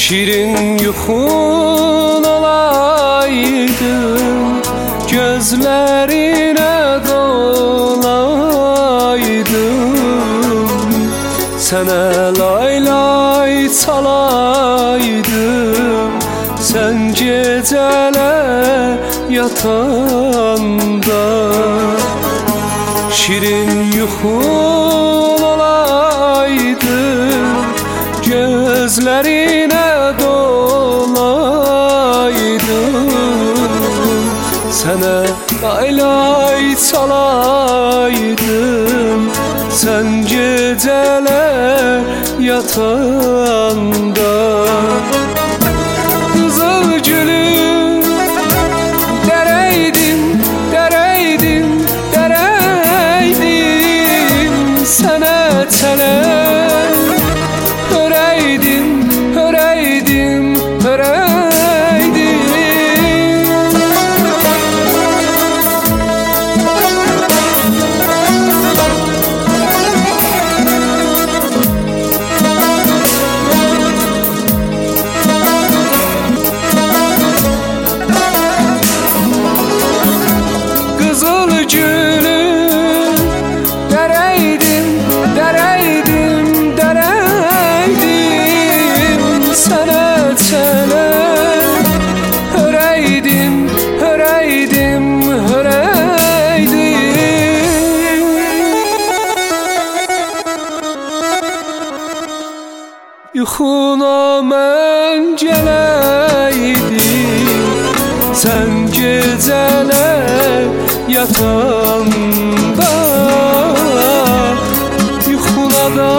Şirin yuxun olaydım, gözlerine dolaydım, sənə lay lay çalaydım, sen geceler yatanda. Şirin yuxun olaydım, gözlerine dolaydım, sənə lay lay çalaydım, sen geceler yatanda. Kızıl gülüm dereydim, dereydim, dereydim, sənə çələr höreydim, höreydim, höreydim. Kızıl gülüm dereydim, dereydim, dereydim, sənə çələr höreydim, höreydim, höreydim. Yuxuna mən gələydim, sən gecələr yatanda. Yuxuna da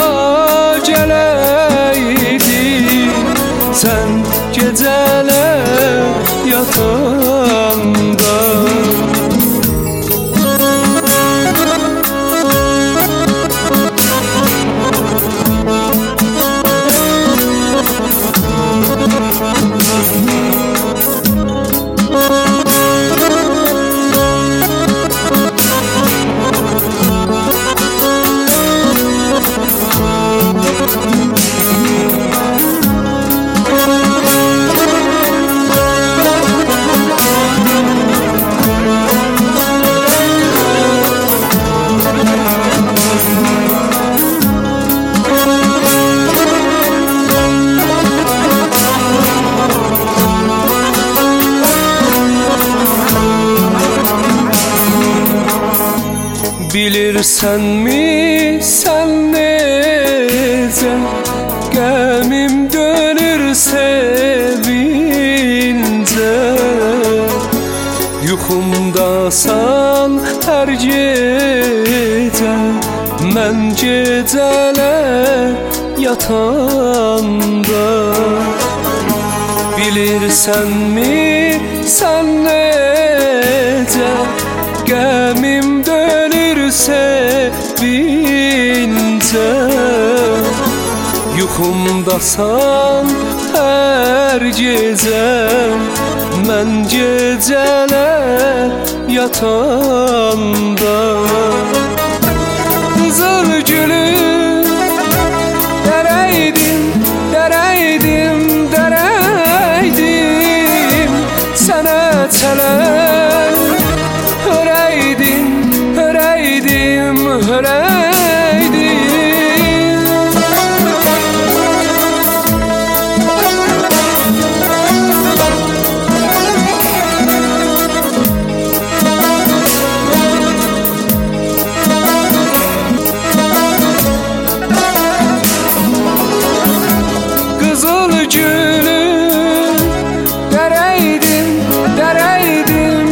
gələydim, sən gecələr yatanda. Bilirsenmi sen nece gemim dönür sevince, yuxumdasan her gece, mən geceler yatanda. Bilirsenmi sen nece gemim dönür sevince, yuxumdasan her gece, mən geceler yatanda. Kızıl gülüm dereydim, dereydim, dereydim, sənə çələr höreydim, höreydim, höreydim. Kızıl gülüm dereydim, dereydim,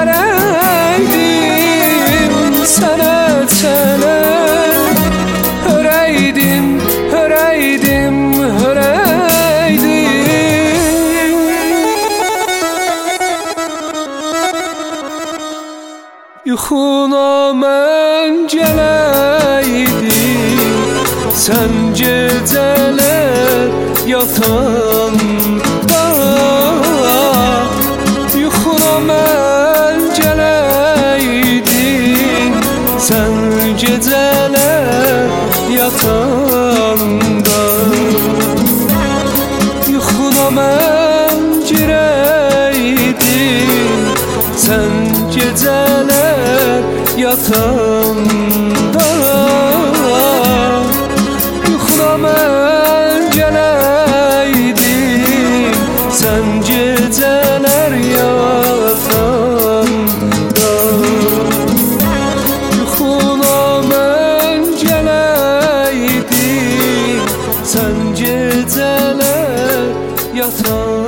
dereydim, sənə çələr höreydim, höreydim, höreydim. Yuxuna mən gələydim, sən gecələr yatanda. Yuxuna mən gələydim, sən geceler yatanda. Yuxuna Sen geceler yatan